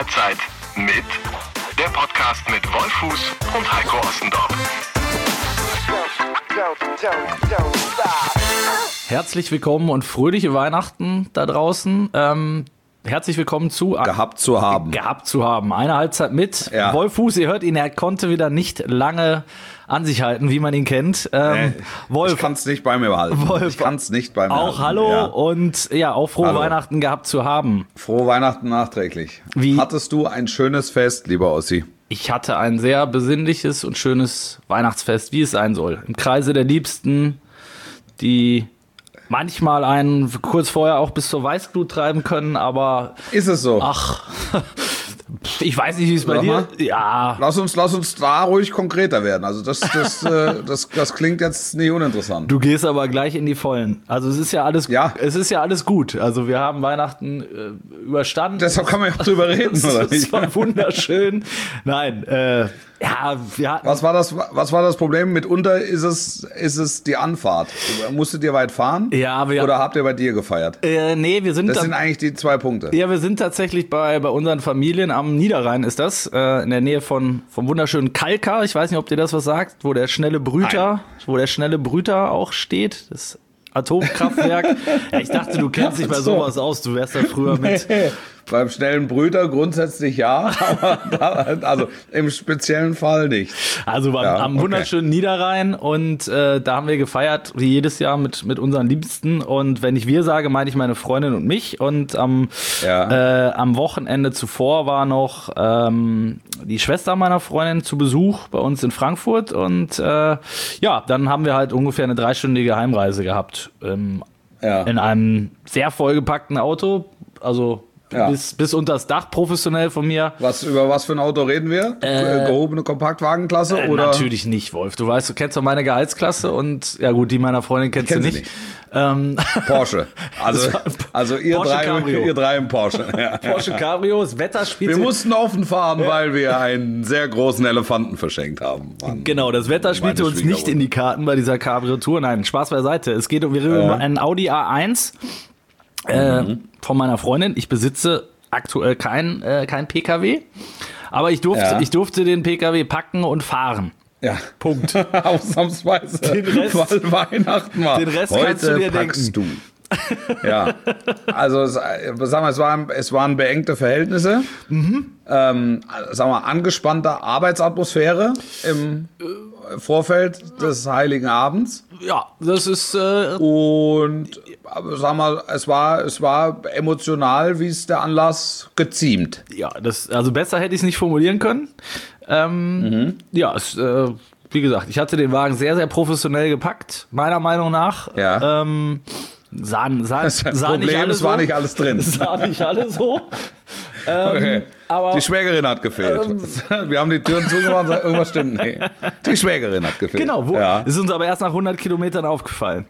Halbzeit mit der Podcast mit Wolfuß und Heiko Ossendorf. Herzlich willkommen und fröhliche Weihnachten da draußen. Herzlich willkommen zu Gehabt zu haben. Eine Halbzeit mit Wolfuß. Ihr hört ihn, er konnte wieder nicht lange an sich halten, wie man ihn kennt. Wolf, ich kann es nicht bei mir behalten. Wolf, auch hallo ja. Und ja, auch frohe Weihnachten gehabt zu haben. Frohe Weihnachten nachträglich. Hattest du ein schönes Fest, lieber Ossi? Ich hatte ein sehr besinnliches und schönes Weihnachtsfest, wie es sein soll. Im Kreise der Liebsten, die manchmal einen kurz vorher auch bis zur Weißglut treiben können, aber... Ist es so? Ach, ich weiß nicht, wie es bei dir... Ja. Lass uns da ruhig konkreter werden. Also das klingt jetzt nicht uninteressant. Du gehst aber gleich in die Vollen. Also es ist ja alles gut. Also wir haben Weihnachten überstanden. Deshalb kann man ja auch drüber reden, oder nicht? Das war wunderschön. Nein, wir hatten... Was war das Problem? Mitunter ist es die Anfahrt. Musstet ihr weit fahren? Ja, oder habt ihr bei dir gefeiert? Nee, wir sind... Das sind eigentlich die 2 Punkte. Ja, wir sind tatsächlich bei unseren Familien am Niederrhein ist das, in der Nähe vom wunderschönen Kalkar. Ich weiß nicht, ob dir das was sagt, wo der schnelle Brüter auch steht. Das Atomkraftwerk. Ja, ich dachte, du kennst dich bei sowas aus. Du wärst da früher mit... Beim schnellen Brüter grundsätzlich ja, aber also im speziellen Fall nicht. Also am wunderschönen Niederrhein und da haben wir gefeiert, wie jedes Jahr mit unseren Liebsten. Und wenn ich wir sage, meine ich meine Freundin und mich. Und am Wochenende zuvor war noch die Schwester meiner Freundin zu Besuch bei uns in Frankfurt. Und dann haben wir halt ungefähr eine 3-stündige Heimreise gehabt in einem sehr vollgepackten Auto. Also bis unter das Dach, professionell von mir. Über was für ein Auto reden wir? Gehobene Kompaktwagenklasse? Oder? Natürlich nicht, Wolf. Du kennst doch meine Gehaltsklasse und ja gut, die meiner Freundin kennst du nicht. Porsche. Also ihr drei im Porsche. Ja. Porsche Cabrio, das Wetter spielt... Wir mussten offen fahren, weil wir einen sehr großen Elefanten verschenkt haben. Genau, das Wetter spielte uns nicht in die Karten bei dieser Cabrio-Tour. Nein, Spaß beiseite. Wir reden über einen Audi A1. Von meiner Freundin. Ich besitze aktuell kein PKW, aber ich durfte den PKW packen und fahren. Ja. Punkt. Ausnahmsweise. Weil Weihnachten war. Den Rest kannst du dir denken. Du. Ja. Also, es waren beengte Verhältnisse. Angespannte Arbeitsatmosphäre im Vorfeld des Heiligen Abends. Ja, das ist... Und es war emotional, wie es der Anlass geziemt. Ja, also besser hätte ich es nicht formulieren können. Ja, wie gesagt, ich hatte den Wagen sehr, sehr professionell gepackt, meiner Meinung nach. Ja. Sah nicht alles so. Es war nicht alles drin. Sah nicht alles so. Okay. Aber, die Schwägerin hat gefehlt. Wir haben die Türen zugemacht und gesagt, irgendwas stimmt nicht. Die Schwägerin hat gefehlt. Genau, ist uns aber erst nach 100 Kilometern aufgefallen.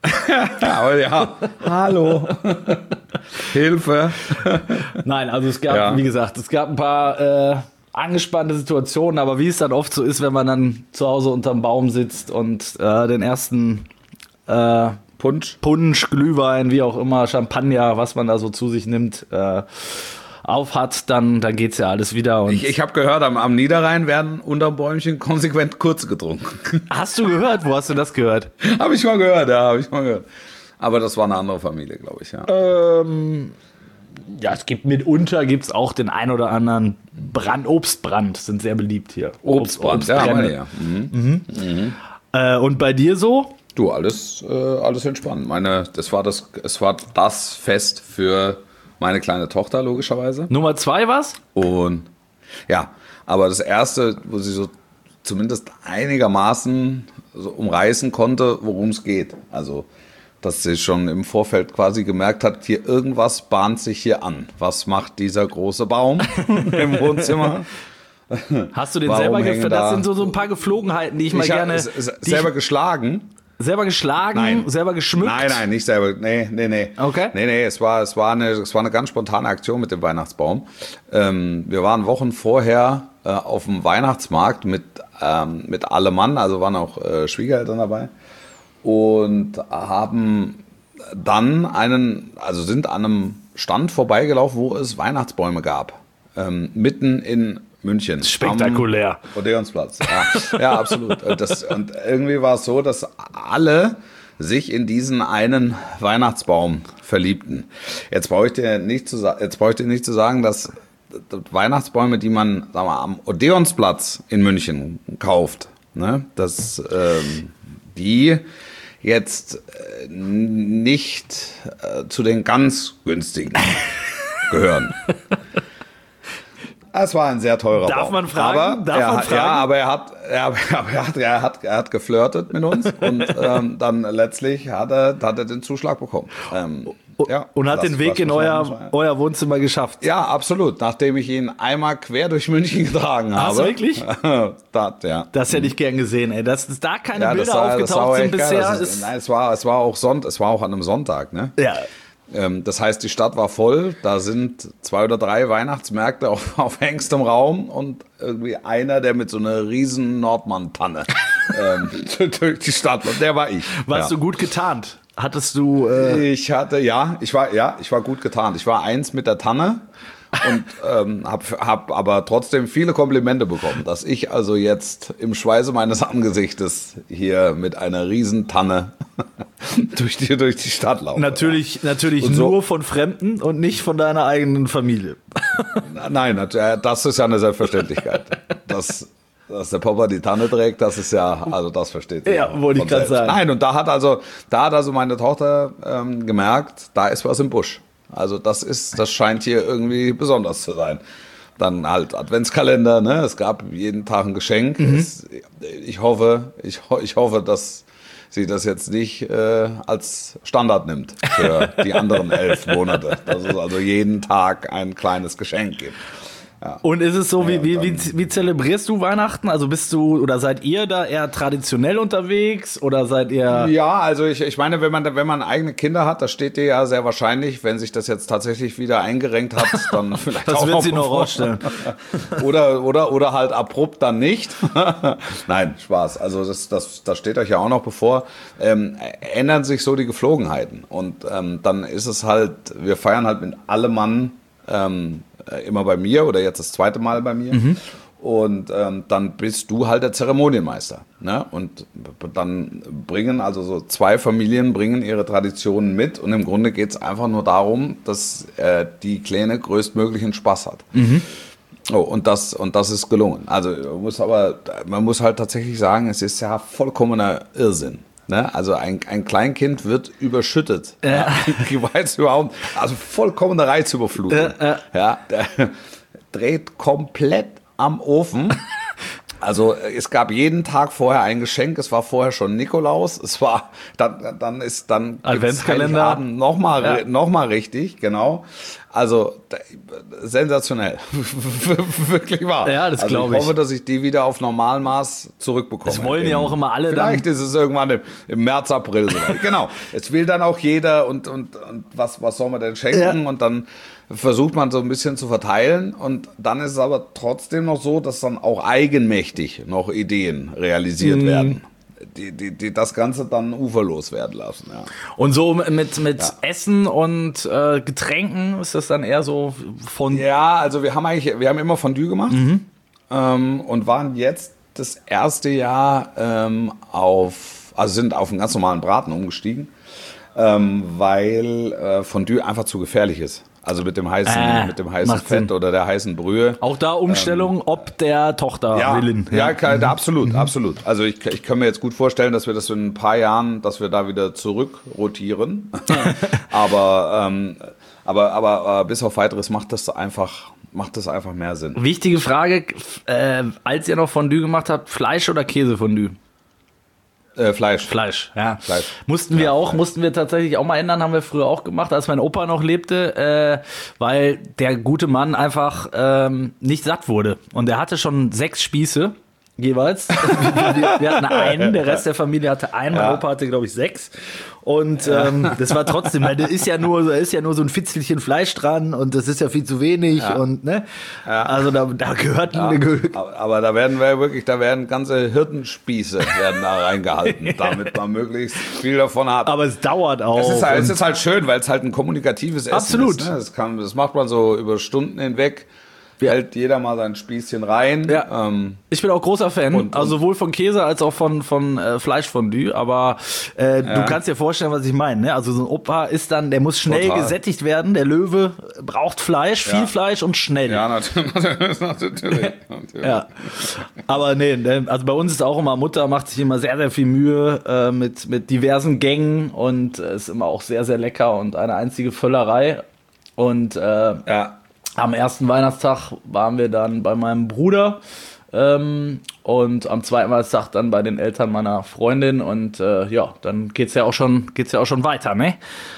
Hallo. Hilfe. Nein, also es gab, wie gesagt, ein paar angespannte Situationen, aber wie es dann oft so ist, wenn man dann zu Hause unterm Baum sitzt und den ersten Punsch, Glühwein, wie auch immer, Champagner, was man da so zu sich nimmt, auf hat, dann geht's ja alles wieder. Und ich habe gehört, am Niederrhein werden unterm Bäumchen konsequent kurz getrunken. Hast du gehört? Wo hast du das gehört? Habe ich mal gehört. Aber das war eine andere Familie, glaube ich, ja. Es gibt mitunter auch den ein oder anderen Obstbrand, sind sehr beliebt hier. Obstbrand, ja. Und bei dir so? Du, alles entspannt. Es war das Fest für meine kleine Tochter, logischerweise. Nummer 2 was? Und ja, aber das erste, wo sie so zumindest einigermaßen so umreißen konnte, worum es geht. Also, dass sie schon im Vorfeld quasi gemerkt hat, hier irgendwas bahnt sich hier an. Was macht dieser große Baum im Wohnzimmer? Hast du den selber Das sind so ein paar Geflogenheiten, die ich mal gerne... Selber geschlagen? Selber geschlagen? Nein. Selber geschmückt? Nein, nicht selber. Nee. Okay. Nee, es war eine ganz spontane Aktion mit dem Weihnachtsbaum. Wir waren Wochen vorher auf dem Weihnachtsmarkt mit allem Mann, also waren auch Schwiegereltern dabei. Und haben dann sind an einem Stand vorbeigelaufen, wo es Weihnachtsbäume gab. mitten in München. Spektakulär. Am Odeonsplatz. Ja, absolut. Und irgendwie war es so, dass alle sich in diesen einen Weihnachtsbaum verliebten. Jetzt brauche ich dir nicht zu sagen, dass Weihnachtsbäume, die man, sagen wir, am Odeonsplatz in München kauft, ne, dass die jetzt nicht zu den ganz günstigen gehören. Es war ein sehr teurer Darf Baum. man fragen? Ja, aber er hat geflirtet mit uns und dann letztlich hat er den Zuschlag bekommen. Und hat den Weg in euer Wohnzimmer geschafft. Ja, absolut. Nachdem ich ihn einmal quer durch München getragen habe. Hast du wirklich? Das hätte ich gern gesehen, ey. Dass da keine Bilder aufgetaucht sind bisher. Nein, es war auch an einem Sonntag, ne? Ja. Das heißt, die Stadt war voll, da sind 2 oder 3 Weihnachtsmärkte auf engstem Raum und irgendwie einer, der mit so einer riesen Nordmann-Tanne durch die Stadt war. Der war ich. Warst du gut getarnt? Hattest du... Ich war gut getarnt. Ich war 1 mit der Tanne und hab aber trotzdem viele Komplimente bekommen, dass ich also jetzt im Schweiße meines Angesichtes hier mit einer riesen Tanne durch die Stadt laufe. Natürlich nur von Fremden und nicht von deiner eigenen Familie. Nein, das ist ja eine Selbstverständlichkeit. Dass der Papa die Tanne trägt, das ist ja, also das versteht sie. Ja, wollte ich gerade sagen. Nein, und da hat also meine Tochter gemerkt, da ist was im Busch. Also das scheint hier irgendwie besonders zu sein. Dann halt Adventskalender, ne? Es gab jeden Tag ein Geschenk. Ich hoffe, dass sie das jetzt nicht als Standard nimmt für die anderen 11 Monate. Dass es also jeden Tag ein kleines Geschenk gibt. Ja. Und ist es so, wie zelebrierst du Weihnachten? Also seid ihr da eher traditionell unterwegs oder seid ihr... Ja, also ich meine, wenn man eigene Kinder hat, das steht dir ja sehr wahrscheinlich, wenn sich das jetzt tatsächlich wieder eingerenkt hat, dann vielleicht das auch wird sie noch rausstellen. oder halt abrupt dann nicht. Nein, Spaß. Also das steht euch ja auch noch bevor. Ändern sich so die Geflogenheiten und dann ist es halt, wir feiern halt mit allem Mann immer bei mir oder jetzt das 2. Mal bei mir. Und dann bist du halt der Zeremonienmeister. Ne? Und dann also so 2 Familien bringen ihre Traditionen mit und im Grunde geht es einfach nur darum, dass die Kleine größtmöglichen Spaß hat. Oh, und das ist gelungen. Also man muss halt tatsächlich sagen, es ist ja vollkommener Irrsinn. Ne? Also ein Kleinkind wird überschüttet. Ja. Also vollkommene Reizüberflutung. Ja, der dreht komplett am Ofen. Also es gab jeden Tag vorher ein Geschenk. Es war vorher schon Nikolaus. Es war dann Adventskalender nochmal richtig, genau. Also sensationell, wirklich wahr. Ja, das glaube ich. Ich hoffe, dass ich die wieder auf Normalmaß zurückbekomme. Das wollen ja auch immer alle. Vielleicht ist es irgendwann im März, April. Genau. Es will dann auch jeder und was soll man denn schenken? Ja. Und dann versucht man so ein bisschen zu verteilen und dann ist es aber trotzdem noch so, dass dann auch eigenmächtig noch Ideen realisiert werden, die das Ganze dann uferlos werden lassen. Ja. Und so mit Essen und Getränken ist das dann eher so von... Ja, also wir haben immer Fondue gemacht und waren jetzt das erste Jahr sind auf einen ganz normalen Braten umgestiegen, weil Fondue einfach zu gefährlich ist. Also mit dem heißen Fett oder der heißen Brühe. Auch da Umstellung, ob der Tochter willen. Ja, absolut. Also ich kann mir jetzt gut vorstellen, dass wir das in ein paar Jahren, dass wir da wieder zurückrotieren. aber bis auf Weiteres macht das einfach mehr Sinn. Wichtige Frage, als ihr noch Fondue gemacht habt, Fleisch oder Käsefondue? Fleisch, ja. Fleisch. Mussten wir tatsächlich auch mal ändern, haben wir früher auch gemacht, als mein Opa noch lebte, weil der gute Mann einfach nicht satt wurde. Und er hatte schon 6 Spieße jeweils. Wir hatten einen, der Rest der Familie hatte einen, mein Opa hatte, glaube ich, 6. Und das war trotzdem, weil da ist ja nur so ein Fitzelchen Fleisch dran und das ist ja viel zu wenig und ne. Ja. Also da gehört aber da werden ganze Hirtenspieße da reingehalten, damit man möglichst viel davon hat. Aber es dauert auch. Es ist halt schön, weil es halt ein kommunikatives Essen absolut. ist. Ne? Das macht man so über Stunden hinweg. hält jeder mal sein Spießchen rein. Ja. Ich bin auch großer Fan, also sowohl von Käse als auch von Fleischfondue, aber du kannst dir vorstellen, was ich meine, ne? Also so ein Opa ist dann, der muss schnell gesättigt werden, der Löwe braucht Fleisch, viel Fleisch und schnell. Ja, natürlich. Ja. Aber nee, also bei uns ist auch immer, Mutter macht sich immer sehr, sehr viel Mühe mit diversen Gängen und ist immer auch sehr, sehr lecker und eine einzige Völlerei. Und am ersten Weihnachtstag waren wir dann bei meinem Bruder und am zweiten Weihnachtstag dann bei den Eltern meiner Freundin und dann geht's ja auch schon weiter, ne?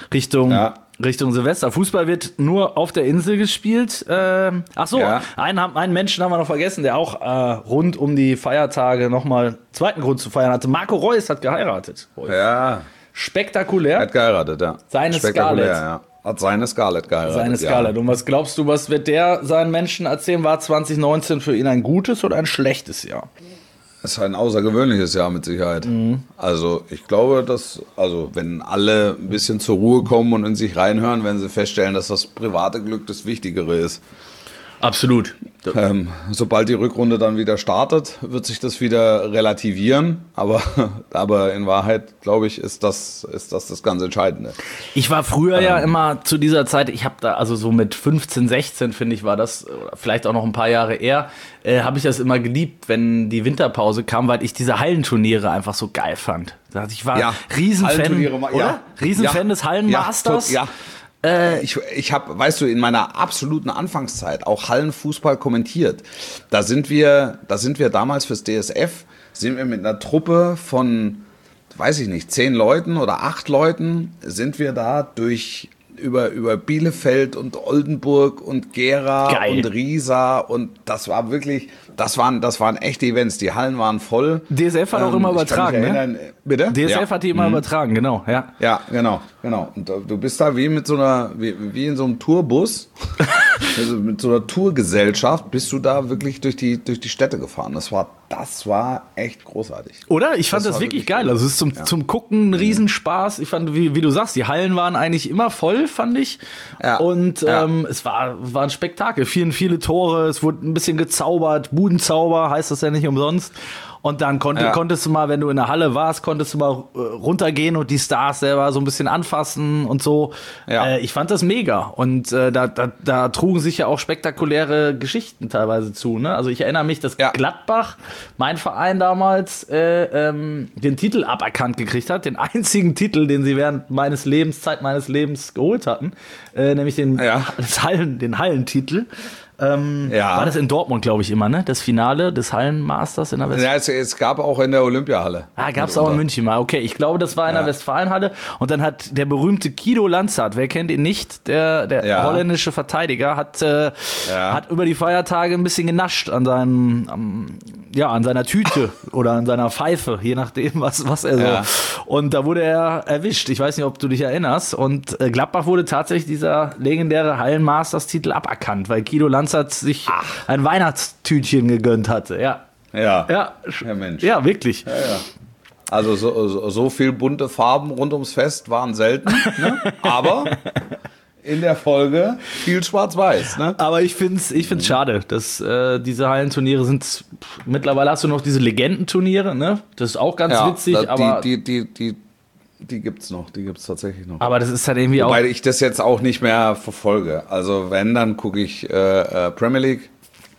Richtung Silvester. Fußball wird nur auf der Insel gespielt. Einen Menschen haben wir noch vergessen, der auch rund um die Feiertage nochmal zweiten Grund zu feiern hatte. Marco Reus hat geheiratet. Ja. Spektakulär. Er hat geheiratet, ja. Seine Scarlett. Ja. Hat seine Scarlett geheiratet. Seine Scarlett. Ja. Und was glaubst du, was wird der seinen Menschen erzählen? War 2019 für ihn ein gutes oder ein schlechtes Jahr? Es ist ein außergewöhnliches Jahr mit Sicherheit. Also ich glaube, wenn alle ein bisschen zur Ruhe kommen und in sich reinhören, werden sie feststellen, dass das private Glück das Wichtigere ist. Absolut. Sobald die Rückrunde dann wieder startet, wird sich das wieder relativieren. Aber in Wahrheit, glaube ich, ist das ganz Entscheidende. Ich war früher ja immer zu dieser Zeit, ich habe da, also so mit 15, 16, finde ich, war das, vielleicht auch noch ein paar Jahre eher, habe ich das immer geliebt, wenn die Winterpause kam, weil ich diese Hallenturniere einfach so geil fand. Ich war Riesenfan, oder? Riesenfan des Hallenmasters. Ja. Ich habe, weißt du, in meiner absoluten Anfangszeit auch Hallenfußball kommentiert. Da sind wir damals fürs DSF, sind wir mit einer Truppe von, weiß ich nicht, 10 Leuten oder 8 Leuten, sind wir da über Bielefeld und Oldenburg und Gera und Riesa und das war wirklich, das waren echte Events. Die Hallen waren voll. DSF hat auch immer übertragen, ne? Bitte? DSF hat die immer übertragen, genau, ja. Ja, genau. Und du bist da wie in so einem Tourbus, also mit so einer Tourgesellschaft, bist du da wirklich durch die Städte gefahren. Das war echt großartig. Oder? Ich fand das wirklich geil. Also es ist zum Gucken ein Riesenspaß. Ich fand, wie du sagst, die Hallen waren eigentlich immer voll, fand ich. Ja. Und es war ein Spektakel. Viele Tore, es wurde ein bisschen gezaubert. Budenzauber heißt das ja nicht umsonst. Und dann konntest du mal, wenn du in der Halle warst, konntest du mal runtergehen und die Stars selber so ein bisschen anfassen und so. Ja. Ich fand das mega. Und da trugen sich ja auch spektakuläre Geschichten teilweise zu. Ne? Also ich erinnere mich, dass Gladbach, mein Verein damals, den Titel aberkannt gekriegt hat. Den einzigen Titel, den sie während Zeit meines Lebens geholt hatten. Nämlich den Hallentitel. War das in Dortmund, glaube ich, immer, ne? Das Finale des Hallenmasters in der Westfalenhalle? Ja, es gab auch in der Olympiahalle. Gab es auch in München mal. Okay, ich glaube, das war in der Westfalenhalle. Und dann hat der berühmte Guido Lanzert, wer kennt ihn nicht, der holländische Verteidiger, hat über die Feiertage ein bisschen genascht an seiner Tüte oder an seiner Pfeife, je nachdem, was er so. Und da wurde er erwischt. Ich weiß nicht, ob du dich erinnerst. Und Gladbach wurde tatsächlich dieser legendäre Hallenmasters-Titel aberkannt, weil Guido Lanzert sich ein Weihnachtstütchen gegönnt hatte. Ja, Mensch. Ja, wirklich. Ja. Also so viel bunte Farben rund ums Fest waren selten, ne? Aber in der Folge viel Schwarz-Weiß. Ne? Aber ich find's schade, dass diese Hallenturniere sind. Mittlerweile hast du noch diese Legendenturniere, ne? Das ist auch ganz witzig. Aber die gibt's noch, die gibt's tatsächlich noch. Aber das ist halt irgendwie Wobei ich das jetzt auch nicht mehr verfolge. Also wenn, dann gucke ich Premier League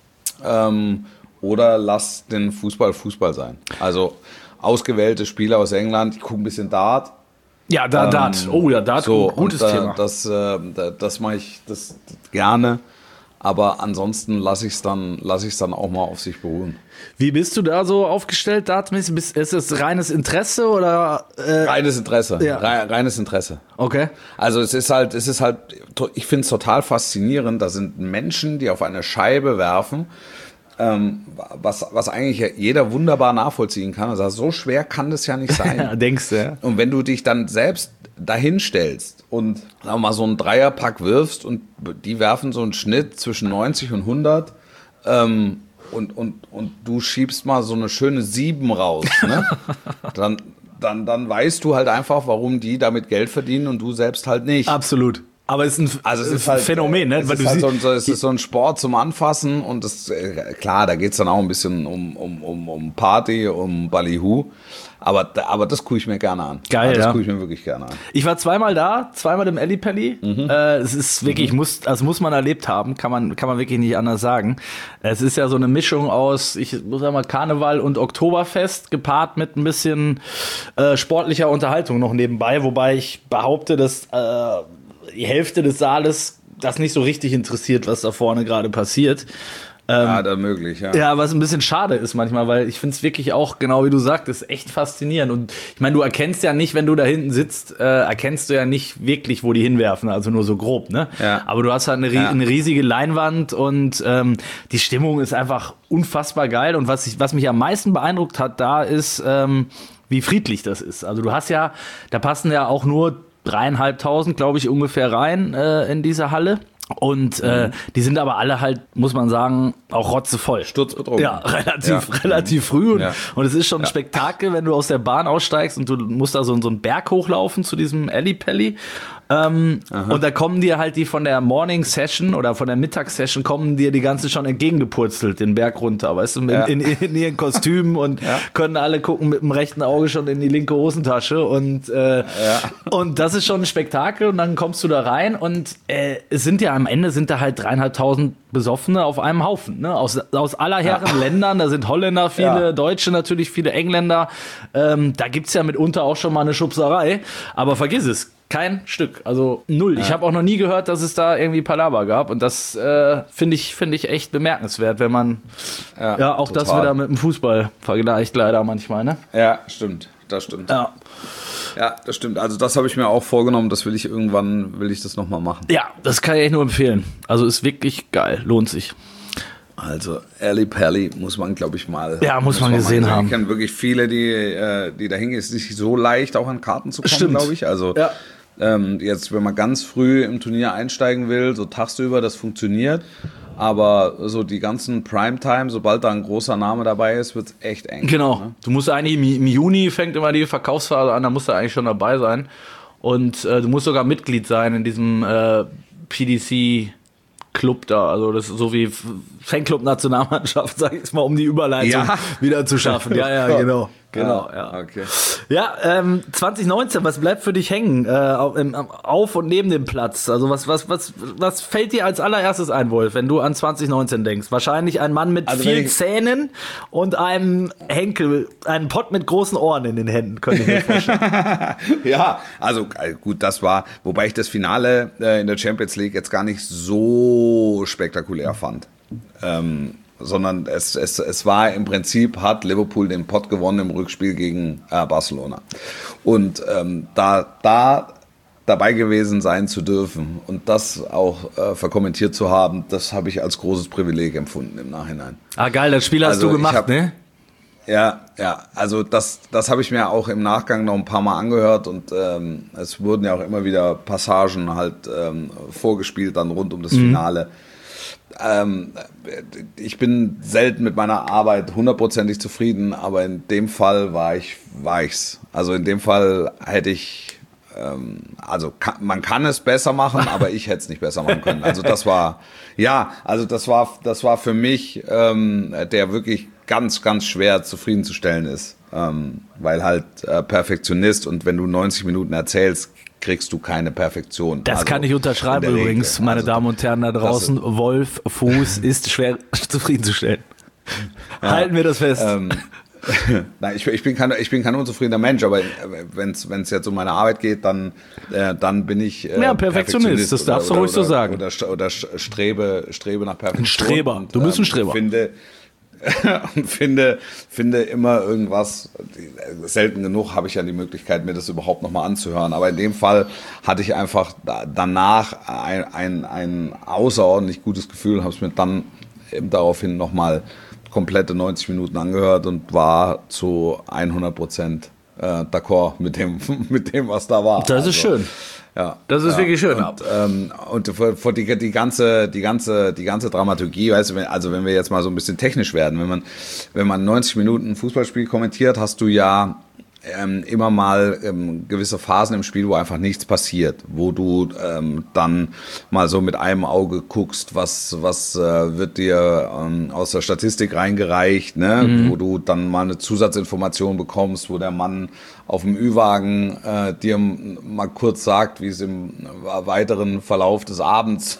oder lass den Fußball sein. Also ausgewählte Spieler aus England, ich gucke ein bisschen Dart. Ja, Dart. Oh ja, Dart, so, gutes Thema. Das mache ich das gerne. Aber ansonsten lasse ich es dann auch mal auf sich beruhen. Wie bist du da so aufgestellt, dartmäßig? Ist es reines Interesse oder? Reines Interesse. Ja. Reines Interesse. Okay. Also es ist halt, ich finde es total faszinierend. Da sind Menschen, die auf eine Scheibe werfen, was eigentlich jeder wunderbar nachvollziehen kann. Also so schwer kann das ja nicht sein. Ja, denkst du, ja. Und wenn du dich dann selbst dahin stellst und sagen wir mal so einen Dreierpack wirfst und die werfen so einen Schnitt zwischen 90 und 100 und du schiebst mal so eine schöne 7 raus, ne? dann weißt du halt einfach, warum die damit Geld verdienen und du selbst halt nicht. Absolut. Aber es ist ein Phänomen, ne? Es ist so ein Sport zum Anfassen und klar, da geht es dann auch ein bisschen um Party, um Ballyhoo. Aber das gucke ich mir gerne an. Geil, das gucke ich mir wirklich gerne an. Ich war zweimal im Ellipelli. Es ist wirklich, muss man erlebt haben, kann man wirklich nicht anders sagen. Es ist ja so eine Mischung aus, ich muss sagen mal, Karneval und Oktoberfest gepaart mit ein bisschen sportlicher Unterhaltung noch nebenbei, wobei ich behaupte, dass die Hälfte des Saales das nicht so richtig interessiert, was da vorne gerade passiert. Da möglich, ja. Ja, was ein bisschen schade ist manchmal, weil ich finde es wirklich auch, genau wie du sagtest, echt faszinierend. Und ich meine, du erkennst ja nicht, wenn du da hinten sitzt, erkennst du ja nicht wirklich, wo die hinwerfen, also nur so grob, ne? Ja. Aber du hast halt eine riesige Leinwand und die Stimmung ist einfach unfassbar geil. Und was mich am meisten beeindruckt hat, da ist, wie friedlich das ist. Also du hast ja, da passen ja auch nur 3.500, glaube ich, ungefähr rein in diese Halle. Und die sind aber alle halt, muss man sagen, auch rotzevoll. Sturzbetrunken. Ja, relativ früh. Und es ist schon ein Spektakel, wenn du aus der Bahn aussteigst und du musst da so einen Berg hochlaufen zu diesem Ellipelli. Und da kommen dir halt die von der Morning Session oder von der Mittagssession kommen dir die ganzen schon entgegengepurzelt, den Berg runter, weißt du, in ihren Kostümen und können alle gucken mit dem rechten Auge schon in die linke Hosentasche und das ist schon ein Spektakel und dann kommst du da rein und es sind ja am Ende sind da halt 3.500 Besoffene auf einem Haufen, ne? Aus aller Herren Ländern, da sind Holländer, viele Deutsche natürlich, viele Engländer, da gibt's ja mitunter auch schon mal eine Schubserei, aber vergiss es, kein Stück, also null. Ich habe auch noch nie gehört, dass es da irgendwie Palaver gab und das finde ich echt bemerkenswert, wenn man auch total. Das wieder mit dem Fußball vergleicht leider manchmal, ne? Ja, stimmt, das stimmt. Ja, das stimmt. Also das habe ich mir auch vorgenommen, das will ich das nochmal machen. Ja, das kann ich echt nur empfehlen. Also ist wirklich geil, lohnt sich. Also Ellipelli muss man, glaube ich, mal. Ja, muss man gesehen haben. Ich kenne wirklich viele, die da hingehen. Es ist nicht so leicht, auch an Karten zu kommen, glaube ich. Also jetzt, wenn man ganz früh im Turnier einsteigen will, so tagsüber, das funktioniert. Aber so die ganzen Primetime, sobald da ein großer Name dabei ist, wird es echt eng. Genau. Ne? Du musst eigentlich, im Juni fängt immer die Verkaufsphase an, da musst du eigentlich schon dabei sein. Und du musst sogar Mitglied sein in diesem PDC-Club da. Also das ist so wie Fanclub-Nationalmannschaft, sag ich jetzt mal, um die Überleitung wieder zu schaffen. Ja, genau. Genau, Okay. Ja, 2019, was bleibt für dich hängen auf und neben dem Platz? Also was fällt dir als allererstes ein, Wolf, wenn du an 2019 denkst? Wahrscheinlich ein Mann mit vielen Zähnen und einem einen Pott mit großen Ohren in den Händen, könnte ich mir vorstellen. Ja, also gut, das war, wobei ich das Finale in der Champions League jetzt gar nicht so spektakulär fand. Sondern es war im Prinzip, hat Liverpool den Pott gewonnen im Rückspiel gegen Barcelona. Und da dabei gewesen sein zu dürfen und das auch verkommentiert zu haben, das habe ich als großes Privileg empfunden im Nachhinein. Ah geil, das Spiel hast du gemacht, ne? Ja, also das habe ich mir auch im Nachgang noch ein paar Mal angehört und es wurden ja auch immer wieder Passagen halt vorgespielt dann rund um das Finale. Ich bin selten mit meiner Arbeit 100%ig zufrieden, aber in dem Fall war ich's. Also in dem Fall hätte ich, man kann es besser machen, aber ich hätte es nicht besser machen können. Also das war für mich, der wirklich ganz, ganz schwer zufriedenzustellen ist, weil halt Perfektionist und wenn du 90 Minuten erzählst, kriegst du keine Perfektion. Das kann ich unterschreiben übrigens, meine Damen und Herren da draußen. Wolf Fuß ist schwer zufriedenzustellen. Halten wir das fest. Nein, ich bin kein unzufriedener Mensch, aber wenn es jetzt um meine Arbeit geht, dann bin ich Perfektionist, das darfst du ruhig so sagen. Oder strebe nach Perfektion. Ein Streber, du bist ein Streber. Finde immer irgendwas, selten genug habe ich ja die Möglichkeit, mir das überhaupt nochmal anzuhören, aber in dem Fall hatte ich einfach danach ein außerordentlich gutes Gefühl, habe es mir dann eben daraufhin nochmal komplette 90 Minuten angehört und war zu 100% d'accord mit dem, was da war. Das ist schön. Ja, das ist wirklich schön. Und die ganze Dramaturgie, weißt du, wenn wir jetzt mal so ein bisschen technisch werden, wenn man 90 Minuten ein Fußballspiel kommentiert, hast du ja immer mal gewisse Phasen im Spiel, wo einfach nichts passiert, wo du dann mal so mit einem Auge guckst, was wird dir aus der Statistik reingereicht, ne? Wo du dann mal eine Zusatzinformation bekommst, wo der Mann auf dem Ü-Wagen dir mal kurz sagt, wie es im weiteren Verlauf des Abends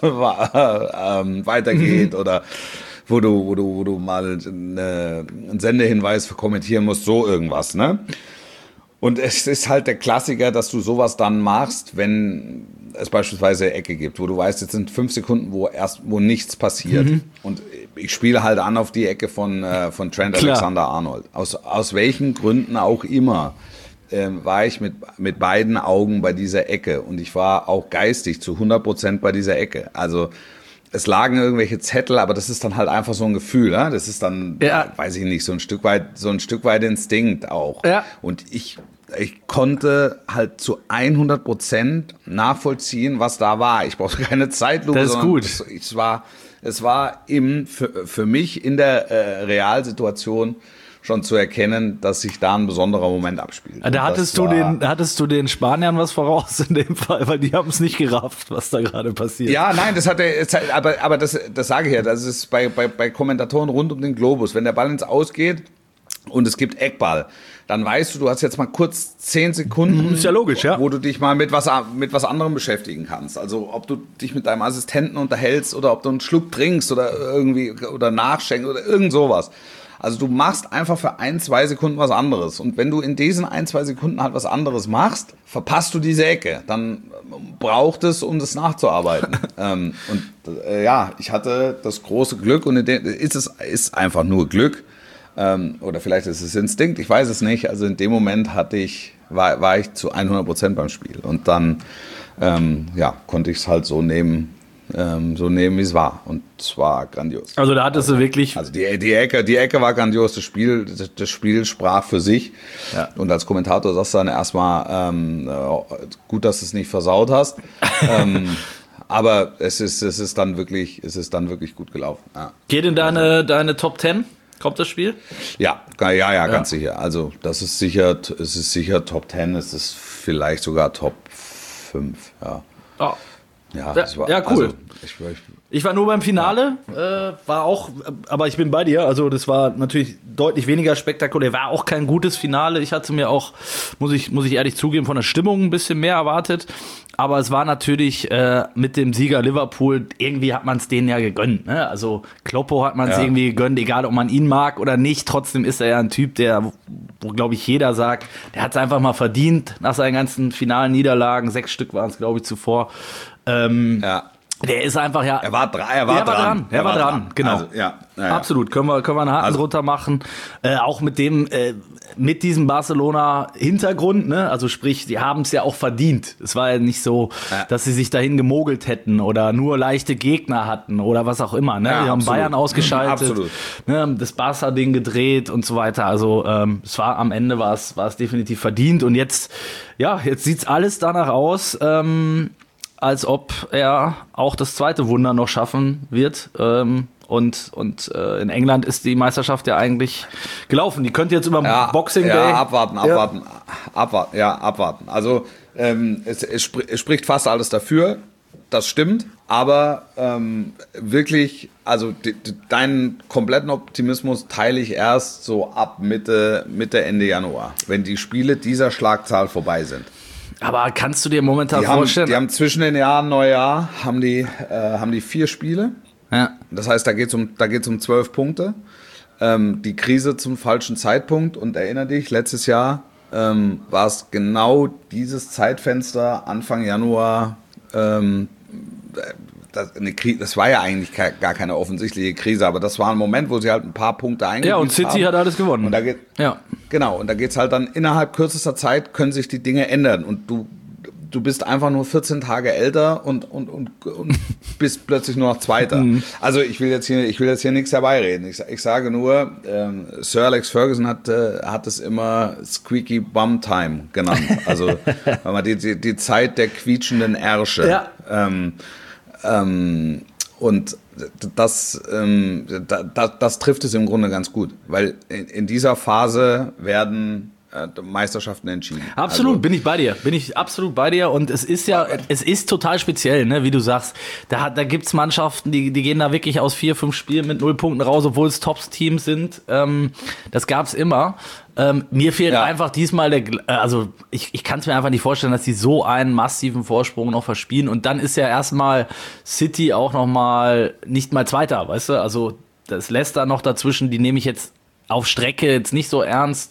weitergeht oder wo du mal einen Sendehinweis kommentieren musst, so irgendwas, ne? Und es ist halt der Klassiker, dass du sowas dann machst, wenn es beispielsweise Ecke gibt, wo du weißt, jetzt sind 5 Sekunden, wo nichts passiert. Und ich spiele halt an auf die Ecke von Trent Alexander-Arnold. Aus welchen Gründen auch immer war ich mit beiden Augen bei dieser Ecke. Und ich war auch geistig zu 100% bei dieser Ecke. Also es lagen irgendwelche Zettel, aber das ist dann halt einfach so ein Gefühl, ne? Das ist dann, weiß ich nicht, so ein Stück weit Instinkt auch. Ja. Und ich konnte halt zu 100% nachvollziehen, was da war. Ich brauchte keine Zeitlupe. Das ist gut. Es war für mich in der Realsituation schon zu erkennen, dass sich da ein besonderer Moment abspielt. Da hattest du den Spaniern was voraus in dem Fall, weil die haben es nicht gerafft, was da gerade passiert. Ja, nein, aber das sage ich ja, das ist bei Kommentatoren rund um den Globus, wenn der Ball ins Aus geht und es gibt Eckball, dann weißt du hast jetzt mal kurz 10 Sekunden, ist ja logisch, ja, wo du dich mal mit was anderem beschäftigen kannst. Also ob du dich mit deinem Assistenten unterhältst oder ob du einen Schluck trinkst oder irgendwie oder nachschenkst oder irgend sowas. Also du machst einfach für 1-2 Sekunden was anderes. Und wenn du in diesen 1-2 Sekunden halt was anderes machst, verpasst du diese Ecke. Dann braucht es, um das nachzuarbeiten. Ich hatte das große Glück und ist einfach nur Glück. Oder vielleicht ist es Instinkt, ich weiß es nicht. Also in dem Moment war ich zu 100% beim Spiel. Und dann konnte ich es halt so nehmen, wie es war. Und es war grandios. Also da hattest du wirklich... Also die Ecke war grandios, das Spiel sprach für sich. Ja. Und als Kommentator sagst du dann erstmal, gut, dass du es nicht versaut hast. Aber es ist dann wirklich gut gelaufen. Ja. Geht in deine Top 10? Kommt das Spiel? Ja, ganz sicher. Also es ist sicher Top 10, es ist vielleicht sogar Top 5. Ja. Oh. Ja, cool. Also, ich war nur beim Finale, war auch, aber ich bin bei dir, also das war natürlich deutlich weniger spektakulär, war auch kein gutes Finale. Ich hatte mir auch, muss ich ehrlich zugeben, von der Stimmung ein bisschen mehr erwartet, aber es war natürlich mit dem Sieger Liverpool, irgendwie hat man es denen ja gegönnt, ne? Also Kloppo hat man es irgendwie gegönnt, egal ob man ihn mag oder nicht, trotzdem ist er ja ein Typ, wo glaube ich jeder sagt, der hat es einfach mal verdient, nach seinen ganzen finalen Niederlagen, 6 Stück waren es glaube ich zuvor. Der ist einfach, ja. Er war dran, genau. Also, absolut. Können wir einen Haken drunter machen. Auch mit diesem Barcelona-Hintergrund, ne? Also sprich, die haben es ja auch verdient. Es war ja nicht so, dass sie sich dahin gemogelt hätten oder nur leichte Gegner hatten oder was auch immer, ne? Die haben Bayern ausgeschaltet, ne? Das Barca-Ding gedreht und so weiter. Also, am Ende war es definitiv verdient und jetzt sieht's alles danach aus, als ob er auch das zweite Wunder noch schaffen wird. Und in England ist die Meisterschaft ja eigentlich gelaufen. Die könnte jetzt über Boxing Day... Abwarten. Also es spricht fast alles dafür. Das stimmt. Aber wirklich, also deinen kompletten Optimismus teile ich erst so ab Mitte, Ende Januar, wenn die Spiele dieser Schlagzahl vorbei sind. Aber kannst du dir momentan vorstellen? Die haben zwischen den Jahren Neujahr haben die 4 Spiele. Ja. Das heißt, da geht's um 12 Punkte. Die Krise zum falschen Zeitpunkt. Und erinnere dich, letztes Jahr war es genau dieses Zeitfenster Anfang Januar. Das war ja eigentlich gar keine offensichtliche Krise, aber das war ein Moment, wo sie halt ein paar Punkte eingebucht haben. Ja, und City hat alles gewonnen. Und da geht's halt dann innerhalb kürzester Zeit können sich die Dinge ändern und du bist einfach nur 14 Tage älter und bist plötzlich nur noch Zweiter. Also ich will jetzt hier nichts herbeireden. Ich sage nur, Sir Alex Ferguson hat es immer Squeaky Bum Time genannt. Also wenn man die Zeit der quietschenden Ärsche. Ja. Und das trifft es im Grunde ganz gut, weil in dieser Phase werden Meisterschaften entschieden. Absolut, also, bin ich absolut bei dir und es ist total speziell, ne, wie du sagst, da gibt's Mannschaften, die gehen da wirklich aus 4-5 Spielen mit 0 Punkten raus, obwohl es Tops-Teams sind, das gab's immer. Mir fehlt einfach diesmal ich kann es mir einfach nicht vorstellen, dass die so einen massiven Vorsprung noch verspielen und dann ist ja erstmal City auch noch mal nicht mal Zweiter, weißt du, also das Leicester noch dazwischen, die nehme ich jetzt auf Strecke jetzt nicht so ernst.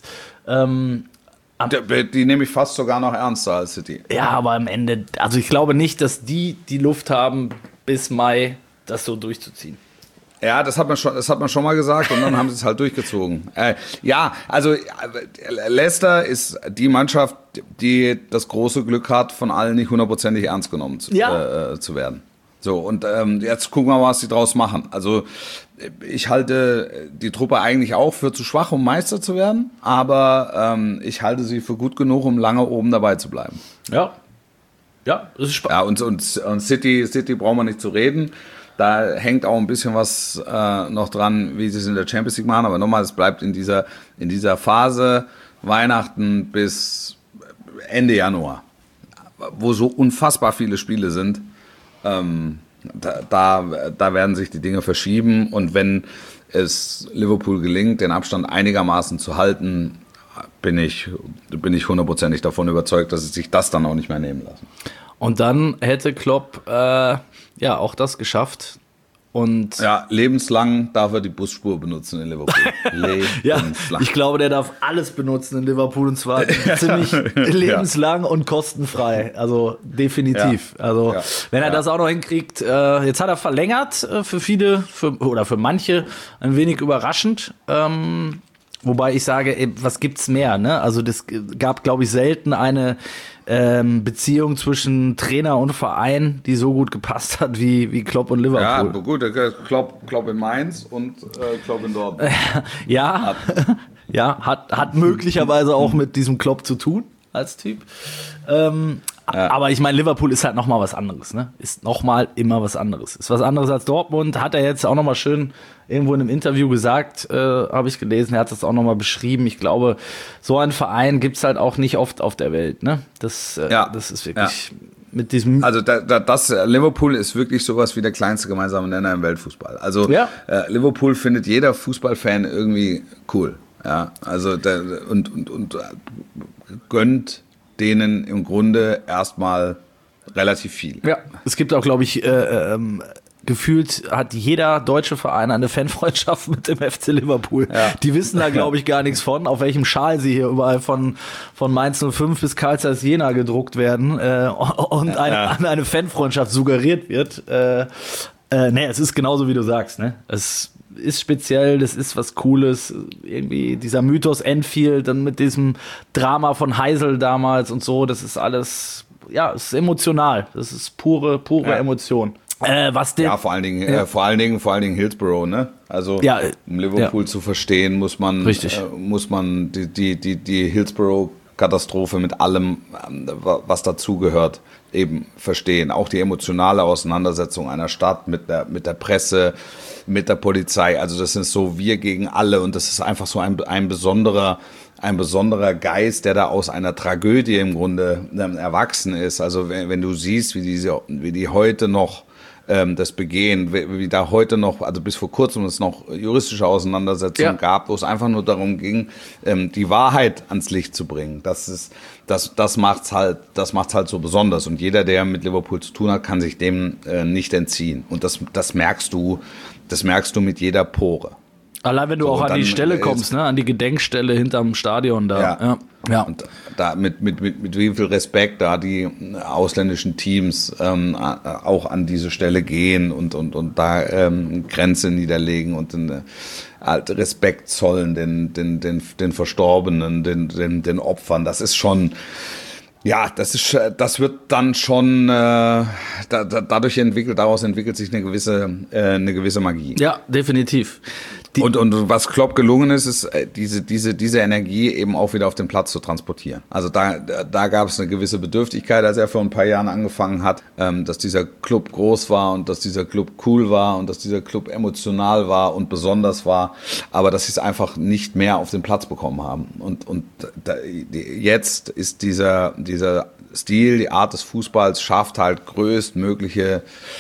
Die nehme ich fast sogar noch ernster als City. Ja, aber am Ende, also ich glaube nicht, dass die Luft haben, bis Mai das so durchzuziehen. Ja, das hat man schon mal gesagt und dann haben sie es halt durchgezogen. Also Leicester ist die Mannschaft, die das große Glück hat, von allen nicht hundertprozentig ernst genommen zu werden. So, und jetzt gucken wir mal, was sie draus machen. Also ich halte die Truppe eigentlich auch für zu schwach, um Meister zu werden, aber ich halte sie für gut genug, um lange oben dabei zu bleiben. Ja, das ist spannend. Ja, und City brauchen wir nicht zu reden. Da hängt auch ein bisschen was noch dran, wie sie es in der Champions League machen. Aber nochmal, es bleibt in dieser Phase Weihnachten bis Ende Januar, wo so unfassbar viele Spiele sind. Da werden sich die Dinge verschieben. Und wenn es Liverpool gelingt, den Abstand einigermaßen zu halten, bin ich hundertprozentig davon überzeugt, dass sie sich das dann auch nicht mehr nehmen lassen. Und dann hätte Klopp auch das geschafft. Und ja, lebenslang darf er die Busspur benutzen in Liverpool. Lebenslang. Ich glaube, der darf alles benutzen in Liverpool und zwar ziemlich lebenslang und kostenfrei. Also definitiv. Wenn er das auch noch hinkriegt, jetzt hat er verlängert für viele, für manche ein wenig überraschend. Wobei ich sage, was gibt's mehr? Ne? Also das gab, glaube ich, selten eine Beziehung zwischen Trainer und Verein, die so gut gepasst hat wie Klopp und Liverpool. Ja, gut, Klopp in Mainz und Klopp in Dortmund. Hat möglicherweise auch mit diesem Klopp zu tun als Typ. Aber ich meine, Liverpool ist halt nochmal was anderes, ne? Ist nochmal immer was anderes. Ist was anderes als Dortmund. Hat er jetzt auch nochmal schön irgendwo in einem Interview gesagt, habe ich gelesen. Er hat das auch nochmal beschrieben. Ich glaube, so einen Verein gibt's halt auch nicht oft auf der Welt, ne? Das ist wirklich mit diesem... Also Liverpool ist wirklich sowas wie der kleinste gemeinsame Nenner im Weltfußball. Also Liverpool findet jeder Fußballfan irgendwie cool. Ja, also und gönnt denen im Grunde erstmal relativ viel. Ja, es gibt auch, glaube ich, gefühlt hat jeder deutsche Verein eine Fanfreundschaft mit dem FC Liverpool. Ja. Die wissen da, glaube ich, gar nichts von, auf welchem Schal sie hier überall von Mainz 05 bis Carl Zeiss Jena gedruckt werden und eine Fanfreundschaft suggeriert wird. Es ist genauso, wie du sagst. Ne? Es ist speziell, das ist was Cooles, irgendwie dieser Mythos Enfield, dann mit diesem Drama von Heysel damals und so, das ist alles, es ist emotional, das ist pure Emotion. Vor allen Dingen Hillsborough, ne? Also um Liverpool zu verstehen, muss man die Hillsborough-Katastrophe mit allem, was dazugehört, eben verstehen. Auch die emotionale Auseinandersetzung einer Stadt mit der Presse, mit der Polizei. Also das ist so wir gegen alle und das ist einfach so ein besonderer Geist, der da aus einer Tragödie im Grunde erwachsen ist. Also wenn du siehst, wie die heute noch das begehen, wie da heute noch, also bis vor kurzem es noch juristische Auseinandersetzungen gab, wo es einfach nur darum ging, die Wahrheit ans Licht zu bringen. Das macht's halt so besonders. Und jeder, der mit Liverpool zu tun hat, kann sich dem nicht entziehen. Und das merkst du mit jeder Pore. Allein wenn du auch an die Stelle kommst, ne, an die Gedenkstelle hinterm Stadion da. Ja. Und da mit wie viel Respekt da die ausländischen Teams auch an diese Stelle gehen und da Grenze niederlegen und Respekt zollen den Verstorbenen, den Opfern. Das ist schon, das wird dann schon daraus entwickelt sich eine gewisse Magie. Ja, definitiv. Und was Klopp gelungen ist diese Energie eben auch wieder auf den Platz zu transportieren. Also da gab es eine gewisse Bedürftigkeit, als er vor ein paar Jahren angefangen hat, dass dieser Club groß war und dass dieser Club cool war und dass dieser Club emotional war und besonders war, aber dass sie es einfach nicht mehr auf den Platz bekommen haben. Und jetzt ist dieser Stil, die Art des Fußballs schafft halt größtmögliche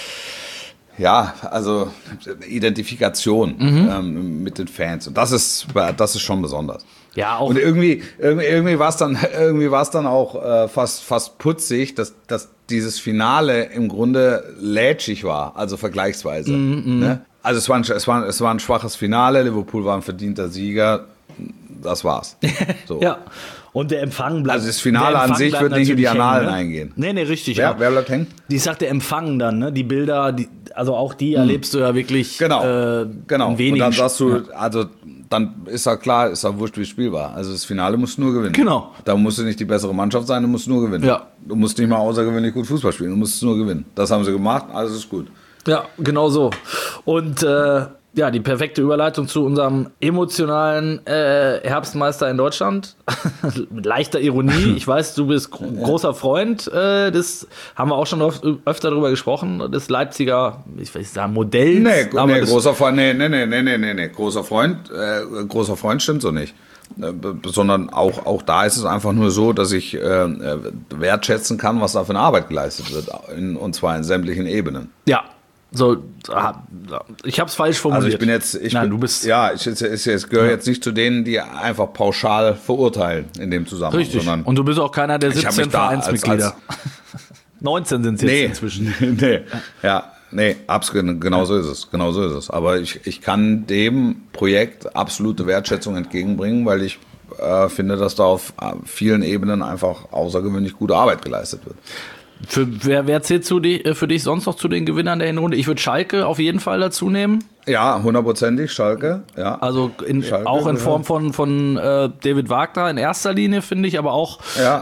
Identifikation mit den Fans. Und das ist schon besonders. Ja, auch. Und irgendwie war es dann auch fast putzig, dass dieses Finale im Grunde lätschig war, also vergleichsweise. Ne? Also es war ein schwaches Finale, Liverpool war ein verdienter Sieger, das war's. So. Ja. Und der Empfang bleibt. Also das Finale an sich wird nicht in die Annalen eingehen. Nee, richtig. Wer bleibt hängen? Ich sag, der Empfang dann, ne? Die Bilder, also auch die erlebst du ja wirklich genau. in wenigen. Und dann sagst du, also dann ist ja klar, ist ja wurscht, wie es Spiel war. Also das Finale musst du nur gewinnen. Genau. Da musst du nicht die bessere Mannschaft sein, du musst nur gewinnen. Ja. Du musst nicht mal außergewöhnlich gut Fußball spielen, du musst es nur gewinnen. Das haben sie gemacht, alles ist gut. Ja, genau so. Und die perfekte Überleitung zu unserem emotionalen Herbstmeister in Deutschland. Mit leichter Ironie. Ich weiß, du bist großer Freund des, haben wir auch schon öfter darüber gesprochen, des Leipziger, ich weiß nicht sagen, Modells. Nee, großer Freund, nee. Großer Freund stimmt so nicht. Sondern auch da ist es einfach nur so, dass ich wertschätzen kann, was da für eine Arbeit geleistet wird. Und zwar in sämtlichen Ebenen. Ja. So, ich habe es falsch formuliert. Also ich gehöre jetzt nicht zu denen, die einfach pauschal verurteilen in dem Zusammenhang. Richtig. Und du bist auch keiner der 17 Vereinsmitglieder. 19 sind es jetzt inzwischen. Absolut, genau so ist es. Aber ich kann dem Projekt absolute Wertschätzung entgegenbringen, weil ich finde, dass da auf vielen Ebenen einfach außergewöhnlich gute Arbeit geleistet wird. Wer zählt für dich sonst noch zu den Gewinnern der Hinrunde? Ich würde Schalke auf jeden Fall dazu nehmen. Ja, 100%ig Schalke. Ja. Also Schalke, auch in Form von David Wagner in erster Linie, finde ich, aber auch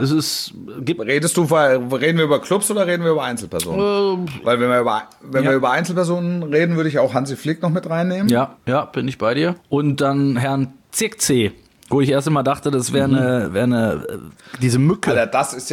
reden wir über Clubs oder reden wir über Einzelpersonen? Weil wenn wir über Einzelpersonen reden, würde ich auch Hansi Flick noch mit reinnehmen. Ja, bin ich bei dir. Und dann Herrn Zirkzee. Wo ich erst immer dachte, das wäre diese Mücke. Alter, das ist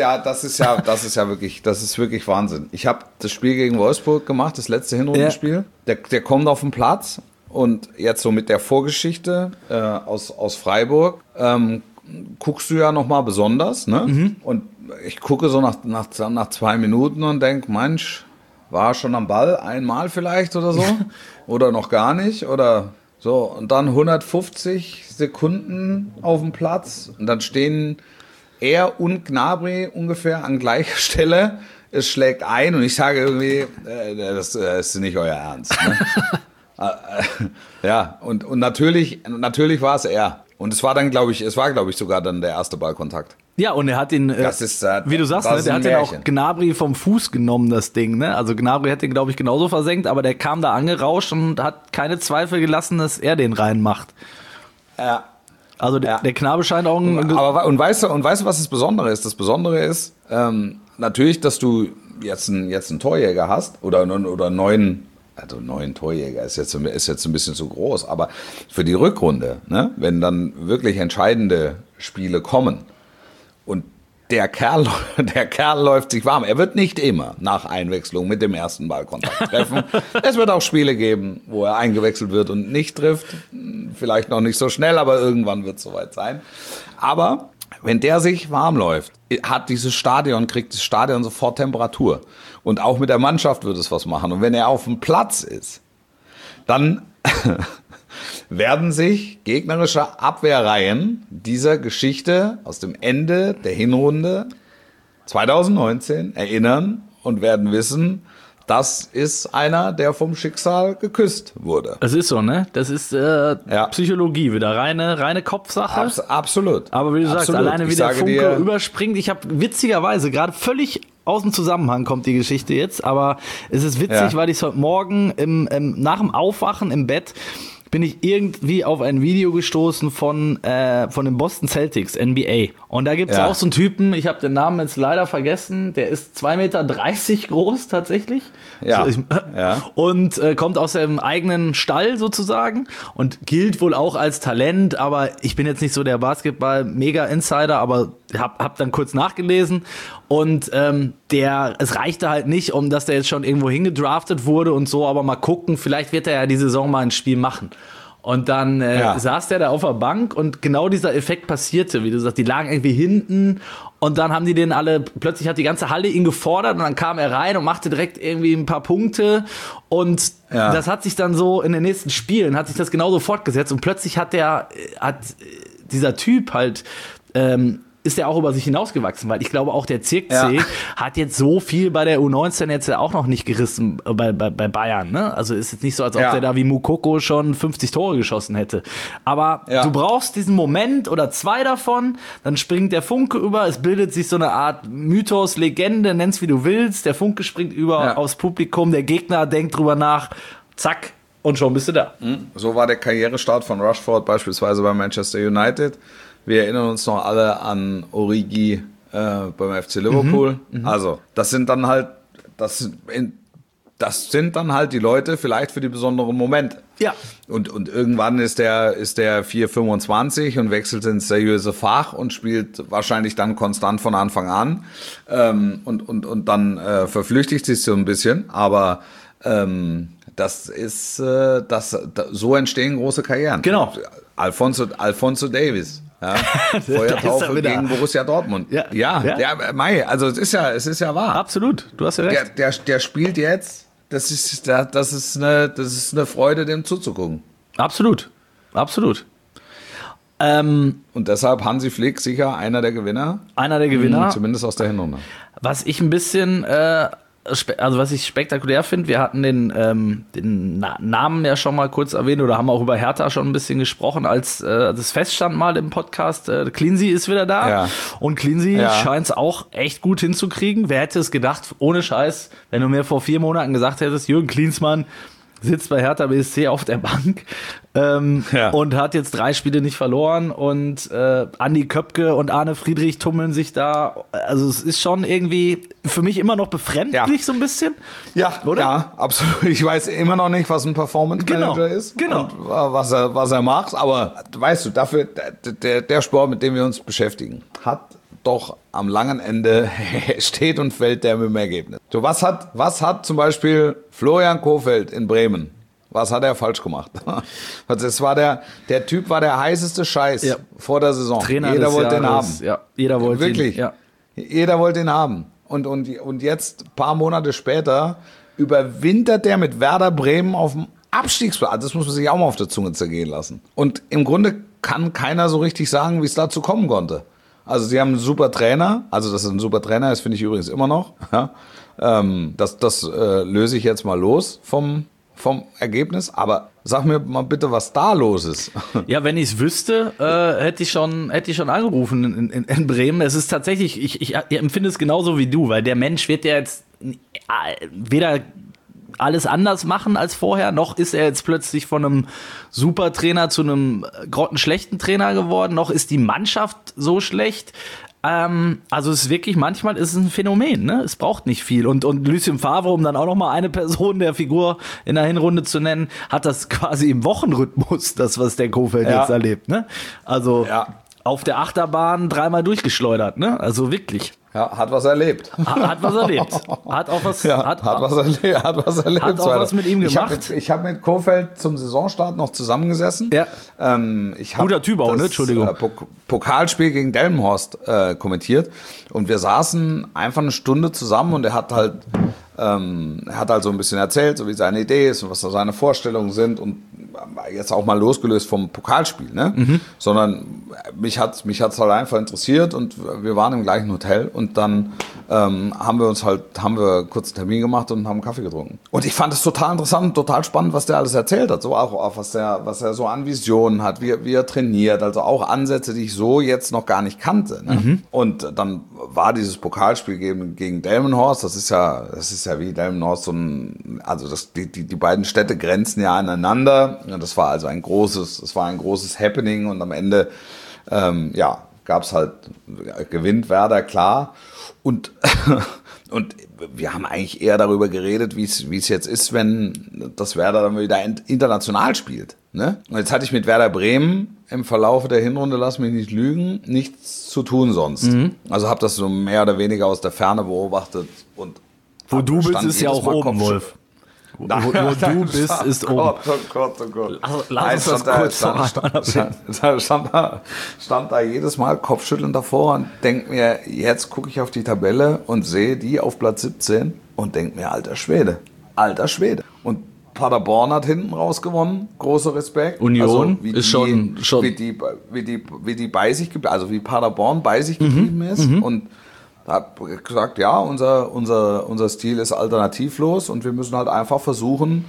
wirklich Wahnsinn. Ich habe das Spiel gegen Wolfsburg gemacht, das letzte Hinrundenspiel. Ja. Der kommt auf den Platz und jetzt so mit der Vorgeschichte aus Freiburg guckst du ja nochmal besonders, ne? Mhm. Und ich gucke so nach 2 Minuten und denke, Mensch, war schon am Ball einmal vielleicht oder so oder noch gar nicht oder so, und dann 150 Sekunden auf dem Platz und dann stehen er und Gnabry ungefähr an gleicher Stelle. Es schlägt ein und ich sage irgendwie, das ist nicht euer Ernst. Ne? Ja, und natürlich war es er. Und es war dann, glaube ich, sogar dann der erste Ballkontakt. Ja, und er hat ihn, wie du sagst, ne, der hat ja auch Gnabry vom Fuß genommen, das Ding. Ne? Also Gnabry hat den, glaube ich, genauso versenkt, aber der kam da angerauscht und hat keine Zweifel gelassen, dass er den reinmacht. Ja. Also der Knabe scheint auch ein... Und weißt du, was das Besondere ist? Das Besondere ist natürlich, dass du jetzt einen Torjäger hast oder neuen... Also 9 Torjäger ist jetzt ein bisschen zu groß, aber für die Rückrunde, ne, wenn dann wirklich entscheidende Spiele kommen und der Kerl läuft sich warm. Er wird nicht immer nach Einwechslung mit dem ersten Ballkontakt treffen. Es wird auch Spiele geben, wo er eingewechselt wird und nicht trifft. Vielleicht noch nicht so schnell, aber irgendwann wird es soweit sein. Aber wenn der sich warm läuft, kriegt das Stadion sofort Temperatur. Und auch mit der Mannschaft wird es was machen. Und wenn er auf dem Platz ist, dann werden sich gegnerische Abwehrreihen dieser Geschichte aus dem Ende der Hinrunde 2019 erinnern und werden wissen, das ist einer, der vom Schicksal geküsst wurde. Das ist so, ne? Das ist Psychologie wieder, reine Kopfsache. Absolut. Aber wie du sagst, alleine wie der Funke überspringt. Ich habe witzigerweise gerade völlig aus dem Zusammenhang kommt die Geschichte jetzt, aber es ist witzig, weil ich es heute Morgen nach dem Aufwachen im Bett bin ich irgendwie auf ein Video gestoßen von den Boston Celtics, NBA. Und da gibt's auch so einen Typen, ich habe den Namen jetzt leider vergessen, der ist 2,30 Meter groß tatsächlich. Ja. Und kommt aus seinem eigenen Stall sozusagen und gilt wohl auch als Talent, aber ich bin jetzt nicht so der Basketball-Mega-Insider, aber hab dann kurz nachgelesen und es reichte halt nicht, dass der jetzt schon irgendwo hingedraftet wurde und so, aber mal gucken, vielleicht wird er ja die Saison mal ein Spiel machen. Und dann saß der da auf der Bank und genau dieser Effekt passierte, wie du sagst, die lagen irgendwie hinten und dann haben die den alle, plötzlich hat die ganze Halle ihn gefordert und dann kam er rein und machte direkt irgendwie ein paar Punkte und das hat sich dann so in den nächsten Spielen, hat sich das genauso fortgesetzt und plötzlich hat dieser Typ halt, ist er auch über sich hinausgewachsen, weil ich glaube auch der Zirkzee hat jetzt so viel bei der U19 jetzt auch noch nicht gerissen bei Bayern, ne? Also ist jetzt nicht so, als ob der da wie Moukoko schon 50 Tore geschossen hätte. Aber du brauchst diesen Moment oder 2 davon, dann springt der Funke über, es bildet sich so eine Art Mythos, Legende, nenn's wie du willst, der Funke springt über aufs Publikum, der Gegner denkt drüber nach, zack, und schon bist du da. So war der Karrierestart von Rashford beispielsweise bei Manchester United. Wir erinnern uns noch alle an Origi beim FC Liverpool. Also, das sind dann halt die Leute vielleicht für die besonderen Momente. Ja. Und irgendwann ist der 4,25 und wechselt ins seriöse Fach und spielt wahrscheinlich dann konstant von Anfang an. Und dann verflüchtigt sich so ein bisschen. Aber so entstehen große Karrieren. Genau. Alfonso Davies. Ja, Feuertaufe gegen Borussia Dortmund. Also es ist ja wahr. Absolut, du hast ja recht. Der spielt jetzt, das ist eine Freude, dem zuzugucken. Absolut. Und deshalb Hansi Flick sicher einer der Gewinner. Zumindest aus der Hinrunde. Was ich ein bisschen was ich spektakulär finde, wir hatten den Namen ja schon mal kurz erwähnt oder haben auch über Hertha schon ein bisschen gesprochen, als das feststand mal im Podcast, Cleansey ist wieder da. Ja. Und Cleansey scheint es auch echt gut hinzukriegen. Wer hätte es gedacht, ohne Scheiß, wenn du mir vor 4 Monaten gesagt hättest, Jürgen Klinsmann sitzt bei Hertha BSC auf der Bank und hat jetzt 3 Spiele nicht verloren und Andi Köpke und Arne Friedrich tummeln sich da. Also es ist schon irgendwie für mich immer noch befremdlich so ein bisschen. Ja, oder? Ja, absolut. Ich weiß immer noch nicht, was ein Performance Manager ist und was er macht, aber weißt du, dafür der Sport, mit dem wir uns beschäftigen, hat doch am langen Ende steht und fällt der mit dem Ergebnis. So, was hat zum Beispiel Florian Kohfeldt in Bremen? Was hat er falsch gemacht? Das war der Typ war der heißeste Scheiß vor der Saison. Trainer jeder wollte den haben. Ja, jeder wollte wirklich. ihn. Ja. Jeder wollte ihn haben. Und jetzt, ein paar Monate später, überwintert der mit Werder Bremen auf dem Abstiegsplatz. Das muss man sich auch mal auf der Zunge zergehen lassen. Und im Grunde kann keiner so richtig sagen, wie es dazu kommen konnte. Also sie haben einen super Trainer, also dass es ein super Trainer ist, finde ich übrigens immer noch. Ja. Das löse ich jetzt mal los vom Ergebnis, aber sag mir mal bitte, was da los ist. Ja, wenn ich es wüsste, hätte ich schon angerufen in Bremen. Es ist tatsächlich, ich empfinde es genauso wie du, weil der Mensch wird ja jetzt weder alles anders machen als vorher, noch ist er jetzt plötzlich von einem Supertrainer zu einem grottenschlechten Trainer geworden, noch ist die Mannschaft so schlecht. Also es ist wirklich, manchmal ist es ein Phänomen, ne? Es braucht nicht viel. Und Lucien Favre, um dann auch nochmal eine Person der Figur in der Hinrunde zu nennen, hat das quasi im Wochenrhythmus, das, was der Kohfeldt jetzt erlebt, ne? Also auf der Achterbahn 3-mal durchgeschleudert, ne? Also wirklich. Ja, hat was erlebt. Hat was erlebt. Hat auch was erlebt. Hat auch was mit ihm gemacht. Ich hab mit Kohfeldt zum Saisonstart noch zusammengesessen. Ja. Guter Typ auch, ne? Entschuldigung. Pokalspiel gegen Delmenhorst kommentiert. Und wir saßen einfach eine Stunde zusammen und er hat halt so ein bisschen erzählt, so wie seine Idee ist und was da seine Vorstellungen sind und jetzt auch mal losgelöst vom Pokalspiel, ne? Sondern mich hat's halt einfach interessiert und wir waren im gleichen Hotel und dann haben wir kurz einen Termin gemacht und haben einen Kaffee getrunken. Und ich fand es total interessant, total spannend, was der alles erzählt hat. So auch was er so an Visionen hat, wie er trainiert. Also auch Ansätze, die ich so jetzt noch gar nicht kannte. Ne? Mhm. Und dann war dieses Pokalspiel gegen Delmenhorst. Das ist ja wie Delmenhorst die beiden Städte grenzen ja aneinander. Das war also ein großes Happening und am Ende, gab's halt, gewinnt Werder, klar. Und wir haben eigentlich eher darüber geredet, wie es jetzt ist, wenn das Werder dann wieder international spielt. Ne? Und jetzt hatte ich mit Werder Bremen im Verlauf der Hinrunde, lass mich nicht lügen, nichts zu tun sonst. Mhm. Also habe das so mehr oder weniger aus der Ferne beobachtet. Und wo du bist, ist ja auch oben, Wolf. Wo du bist, ist oben. Oh Gott. Also, lass uns das kurz stand da jedes Mal kopfschüttelnd davor und denk mir, jetzt gucke ich auf die Tabelle und sehe die auf Platz 17 und denk mir, alter Schwede. Und Paderborn hat hinten raus gewonnen, großer Respekt. Union ist schon wie die bei sich, also wie Paderborn bei sich geblieben ist und habe gesagt, ja, unser Stil ist alternativlos und wir müssen halt einfach versuchen,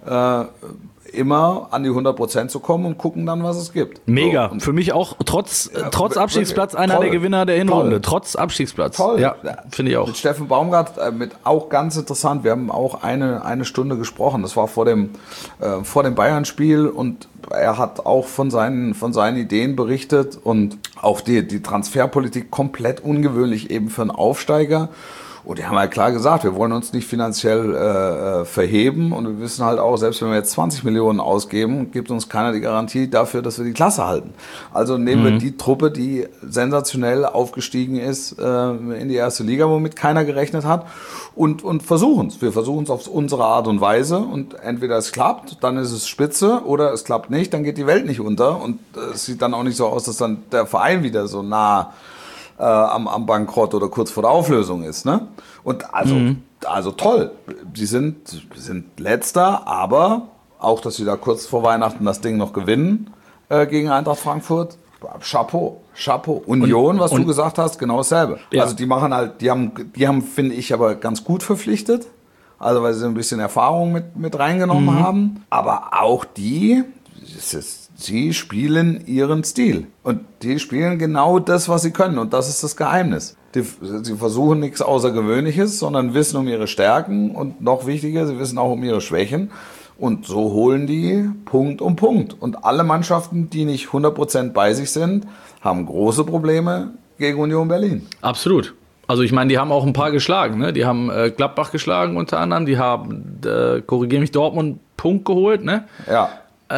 immer an die 100% zu kommen und gucken dann, was es gibt. Mega. So, für mich auch trotz Abstiegsplatz einer der Gewinner der Hinrunde. Trotz Abstiegsplatz. Toll. Ja, finde ich auch. Mit Steffen Baumgart, auch ganz interessant. Wir haben auch eine Stunde gesprochen. Das war vor dem Bayern-Spiel und er hat auch von seinen Ideen berichtet und auch die Transferpolitik komplett ungewöhnlich eben für einen Aufsteiger. Und die haben halt klar gesagt, wir wollen uns nicht finanziell verheben und wir wissen halt auch, selbst wenn wir jetzt 20 Millionen ausgeben, gibt uns keiner die Garantie dafür, dass wir die Klasse halten. Also nehmen wir die Truppe, die sensationell aufgestiegen ist in die erste Liga, womit keiner gerechnet hat und versuchen es. Wir versuchen es auf unsere Art und Weise und entweder es klappt, dann ist es spitze oder es klappt nicht, dann geht die Welt nicht unter und es sieht dann auch nicht so aus, dass dann der Verein wieder so nah am Bankrott oder kurz vor der Auflösung ist, ne? Und also toll. Die sind Letzter, aber auch, dass sie da kurz vor Weihnachten das Ding noch gewinnen gegen Eintracht Frankfurt. Chapeau. Union, was du gesagt hast, genau dasselbe. Ja. Also die machen halt, die haben, finde ich, aber ganz gut verpflichtet. Also weil sie ein bisschen Erfahrung mit reingenommen haben. Aber auch sie spielen ihren Stil. Und die spielen genau das, was sie können. Und das ist das Geheimnis. Sie versuchen nichts Außergewöhnliches, sondern wissen um ihre Stärken. Und noch wichtiger, sie wissen auch um ihre Schwächen. Und so holen die Punkt um Punkt. Und alle Mannschaften, die nicht 100% bei sich sind, haben große Probleme gegen Union Berlin. Absolut. Also ich meine, die haben auch ein paar geschlagen. Ne? Die haben Gladbach geschlagen unter anderem. Die haben, korrigiere mich, Dortmund Punkt geholt. Ne? Ja.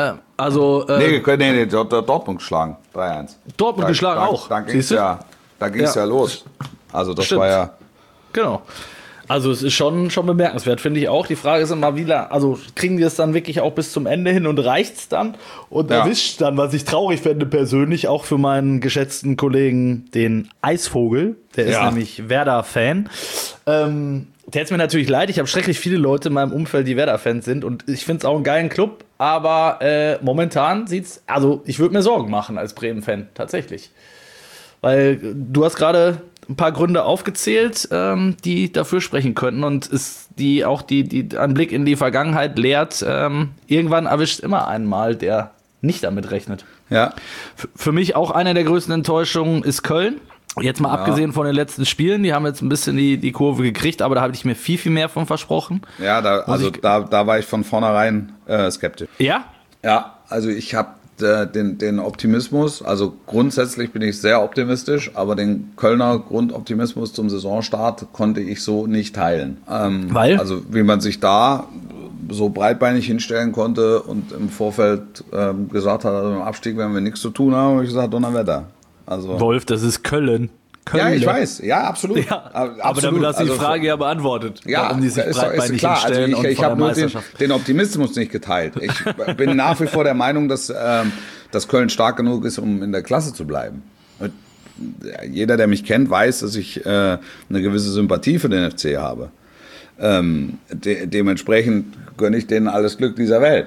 Nee, Dortmund geschlagen, 3-1. Dortmund geschlagen auch. Da ging es ja los. Also das Stimmt. War ja... Genau. Also es ist schon bemerkenswert, finde ich auch. Die Frage ist immer wieder, also kriegen die es dann wirklich auch bis zum Ende hin und reicht's dann? Und erwischt dann, was ich traurig fände persönlich, auch für meinen geschätzten Kollegen, den Eisvogel. Der ist nämlich Werder-Fan. Der hat's mir natürlich leid. Ich habe schrecklich viele Leute in meinem Umfeld, die Werder-Fans sind. Und ich finde es auch einen geilen Club. Aber momentan sieht's, also ich würde mir Sorgen machen als Bremen-Fan, tatsächlich. Weil du hast gerade ein paar Gründe aufgezählt, die dafür sprechen könnten und die ein Blick in die Vergangenheit lehrt, irgendwann erwischt immer einen mal, der nicht damit rechnet. Ja. Für mich auch eine der größten Enttäuschungen ist Köln. Jetzt mal abgesehen von den letzten Spielen, die haben jetzt ein bisschen die Kurve gekriegt, aber da habe ich mir viel, viel mehr von versprochen. Ja, da war ich von vornherein skeptisch. Ja? Ja, also ich habe den Optimismus, also grundsätzlich bin ich sehr optimistisch, aber den Kölner Grundoptimismus zum Saisonstart konnte ich so nicht teilen. Weil? Also wie man sich da so breitbeinig hinstellen konnte und im Vorfeld gesagt hat, also im Abstieg werden wir nichts zu tun haben, habe ich gesagt, Donnerwetter. Also, Wolf, das ist Köln. Ja, ich weiß. Ja, absolut. Ja, aber damit hast du die Frage ja beantwortet. Ja, warum die sich breitbeinig hinstellen also ich habe nur den Optimismus nicht geteilt. Ich bin nach wie vor der Meinung, dass Köln stark genug ist, um in der Klasse zu bleiben. Und jeder, der mich kennt, weiß, dass ich eine gewisse Sympathie für den FC habe. Dementsprechend gönne ich denen alles Glück dieser Welt.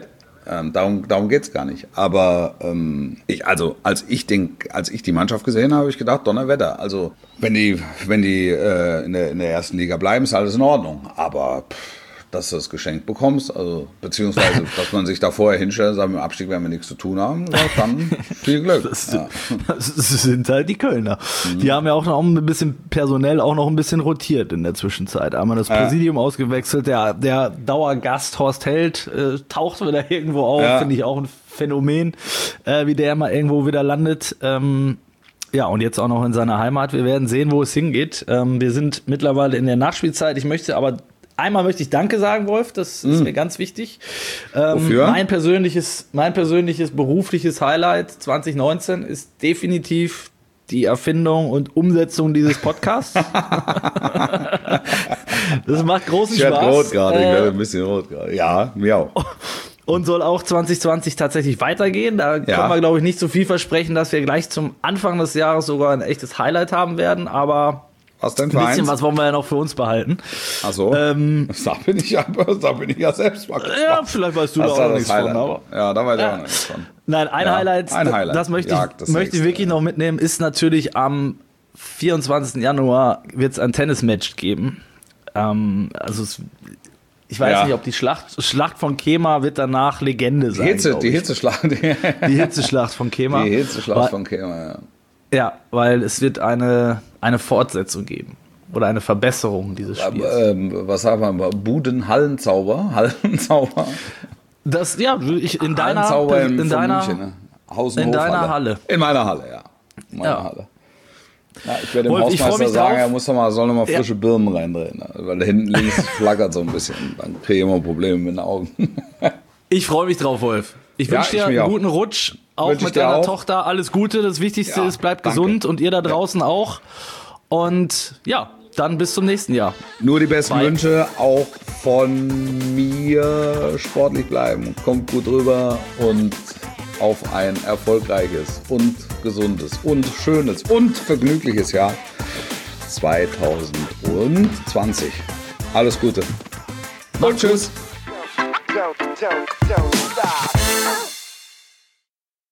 Darum geht es gar nicht. Aber als ich die Mannschaft gesehen habe, habe ich gedacht, Donnerwetter. Also wenn die in der ersten Liga bleiben, ist alles in Ordnung. Aber dass du das Geschenk bekommst, also beziehungsweise, dass man sich da vorher hinstellt und sagt, mit dem Abstieg werden wir nichts zu tun haben, dann viel Glück. Das sind halt die Kölner. Die haben ja auch noch ein bisschen personell auch noch ein bisschen rotiert in der Zwischenzeit. Einmal das Präsidium ausgewechselt, der Dauergast Horst Held taucht wieder irgendwo auf, finde ich auch ein Phänomen, wie der mal irgendwo wieder landet. Ja, und jetzt auch noch in seiner Heimat. Wir werden sehen, wo es hingeht. Wir sind mittlerweile in der Nachspielzeit. Einmal möchte ich Danke sagen, Wolf, das ist mir ganz wichtig. Wofür? Mein persönliches berufliches Highlight 2019 ist definitiv die Erfindung und Umsetzung dieses Podcasts. Das macht großen Spaß. Ich werde ein bisschen rot gerade. Ja, mir auch. Und soll auch 2020 tatsächlich weitergehen. Da können wir, glaube ich, nicht so viel versprechen, dass wir gleich zum Anfang des Jahres sogar ein echtes Highlight haben werden, aber was denn für ein bisschen was wollen wir ja noch für uns behalten. Ach so, da bin ich ja selbst mal gespannt. Ja, vielleicht weißt du da auch nichts von. Aber ja, da weiß ich auch noch nichts von. Nein, ein Highlight, das möchte ich wirklich noch mitnehmen, ist natürlich am 24. Januar wird es ein Tennismatch geben. Ich weiß nicht, ob die Schlacht von Kema wird danach Legende sein. Die Hitzeschlacht. Die Hitzeschlacht von Kema. Die Hitzeschlacht von Kema, ja. Ja, weil es wird eine Fortsetzung geben. Oder eine Verbesserung dieses Spiels. Was haben wir? Hallenzauber? Das, ja, in deiner Halle. In meiner Halle, ja. Halle. Ja, ich werde dem Hausmeister sagen, er soll noch mal frische Birnen reindrehen. Weil da hinten links flackert so ein bisschen. Dann kriege ich immer Probleme mit den Augen. Ich freue mich drauf, Wolf. Ich wünsche dir einen guten Rutsch. Auch mit deiner Tochter. Alles Gute. Das Wichtigste ist, bleibt gesund. Und ihr da draußen auch. Und ja, dann bis zum nächsten Jahr. Nur die besten Wünsche, auch von mir. Sportlich bleiben. Kommt gut rüber und auf ein erfolgreiches und gesundes und schönes und vergnügliches Jahr 2020. Alles Gute. Und tschüss. Don't stop.